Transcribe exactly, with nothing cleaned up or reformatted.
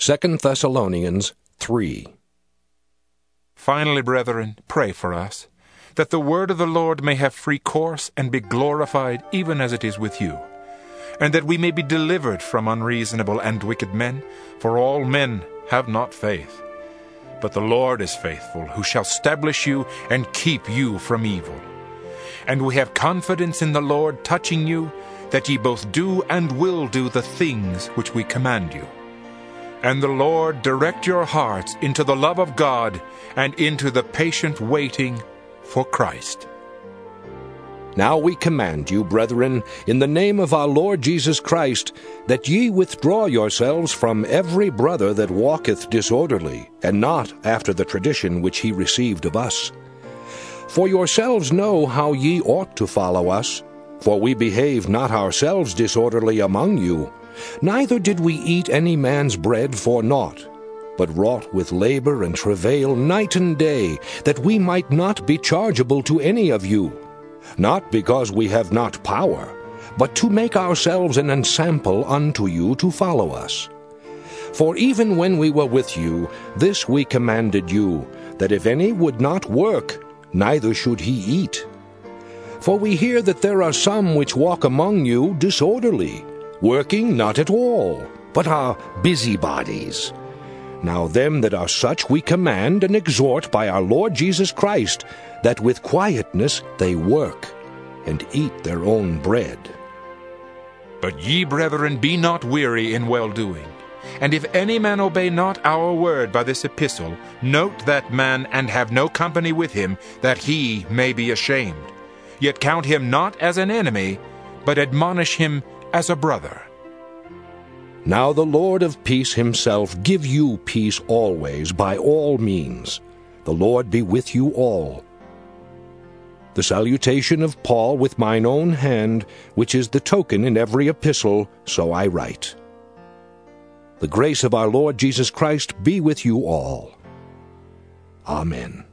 Second Thessalonians three. Finally, brethren, pray for us, that the word of the Lord may have free course and be glorified even as it is with you, and that we may be delivered from unreasonable and wicked men, for all men have not faith. But the Lord is faithful, who shall establish you and keep you from evil. And we have confidence in the Lord touching you, that ye both do and will do the things which we command you. And the Lord direct your hearts into the love of God and into the patient waiting for Christ. Now we command you, brethren, in the name of our Lord Jesus Christ, that ye withdraw yourselves from every brother that walketh disorderly, and not after the tradition which he received of us. For yourselves know how ye ought to follow us, for we behaved not ourselves disorderly among you, neither did we eat any man's bread for naught, but wrought with labor and travail night and day, that we might not be chargeable to any of you, not because we have not power, but to make ourselves an ensample unto you to follow us. For even when we were with you, this we commanded you, that if any would not work, neither should he eat. For we hear that there are some which walk among you disorderly, working not at all, but are busybodies. Now them that are such we command and exhort by our Lord Jesus Christ, that with quietness they work, and eat their own bread. But ye, brethren, be not weary in well-doing. And if any man obey not our word by this epistle, note that man, and have no company with him, that he may be ashamed. Yet count him not as an enemy, but admonish him as a brother. Now the Lord of peace himself give you peace always by all means. The Lord be with you all. The salutation of Paul with mine own hand, which is the token in every epistle, so I write. The grace of our Lord Jesus Christ be with you all. Amen.